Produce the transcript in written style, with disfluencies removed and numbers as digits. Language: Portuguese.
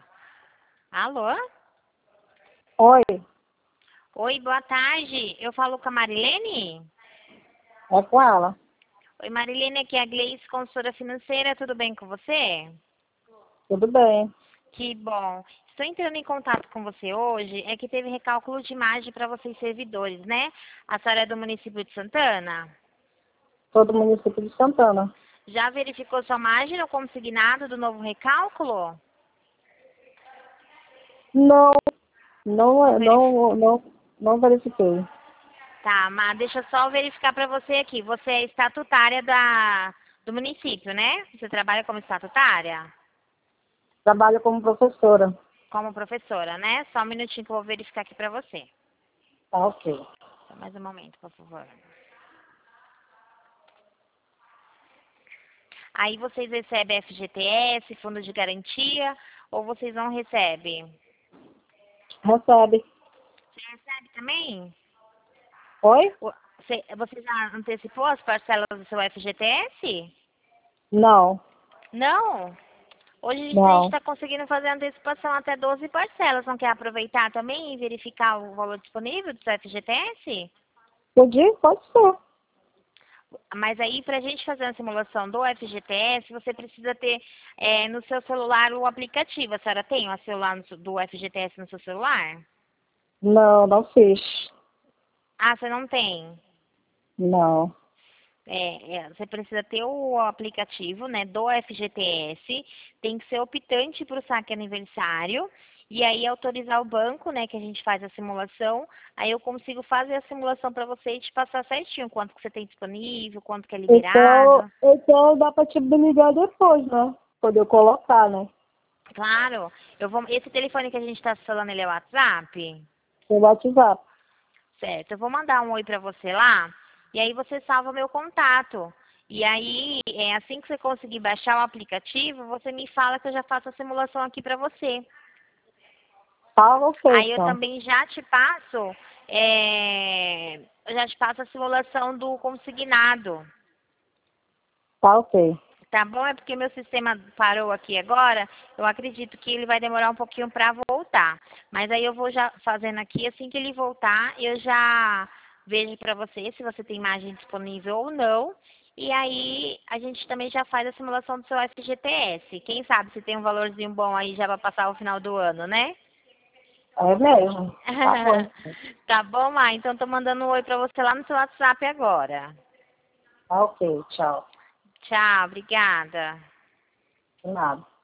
Alô? Oi, Oi, boa tarde. Eu falo com a Marilene? é com ela. Oi, Marilene, aqui é a Gleice, consultora financeira. Tudo bem com você? Tudo bem. Que bom. Estou entrando em contato com você hoje. É que teve recálculo de imagem para vocês servidores, né? A senhora é do município de Santana? Sou do município de Santana. Já verificou sua imagem no consignado do novo recálculo? Não, Não não, verificou. não verifiquei. Tá, mas deixa eu só verificar para você aqui. Você é estatutária do município, né? Você trabalha como estatutária? Trabalho como professora. Como professora, né? Só um minutinho que eu vou verificar aqui para você. Tá ok. Só mais um momento, por favor. Aí vocês recebem FGTS, fundo de garantia, ou vocês não recebem? Recebe. Você recebe também? Oi? Você já antecipou as parcelas do seu FGTS? Não, Não? Hoje a gente não. está conseguindo fazer antecipação até 12 parcelas. Não quer aproveitar também e verificar o valor disponível do seu FGTS? Podia? Pode ser. Mas aí, para a gente fazer a simulação do FGTS, você precisa ter no seu celular o aplicativo. A senhora tem o celular do FGTS no seu celular? Não, não fiz. Ah, você não tem? Não. Você precisa ter o aplicativo, né, do FGTS, tem que ser optante para o saque aniversário, e aí autorizar o banco, né, que a gente faz a simulação, aí eu consigo fazer a simulação para você e te passar certinho quanto que você tem disponível, quanto que é liberado. Então dá pra te me ligar depois, né? Poder colocar, né? Claro, esse telefone que a gente está falando, ele é o WhatsApp? Pelo WhatsApp. Certo, eu vou mandar um oi para você lá, e aí você salva meu contato. E aí, assim que você conseguir baixar o aplicativo, você me fala que eu já faço a simulação aqui para você. Tá ok, Aí eu então. também já te passo, eu já te passo a simulação do consignado. Tá ok. Tá bom? É porque meu sistema parou aqui agora. Eu acredito que ele vai demorar um pouquinho para voltar. Mas aí eu vou já fazendo aqui. Assim que ele voltar, eu já vejo para você se você tem imagem disponível ou não. E aí a gente também já faz a simulação do seu FGTS. Quem sabe se tem um valorzinho bom aí já para passar o final do ano, né? É mesmo. Tá bom. Tá bom, Má? Então tô mandando um oi para você lá no seu WhatsApp agora. Tá ok, tchau. Tchau, obrigada. De nada.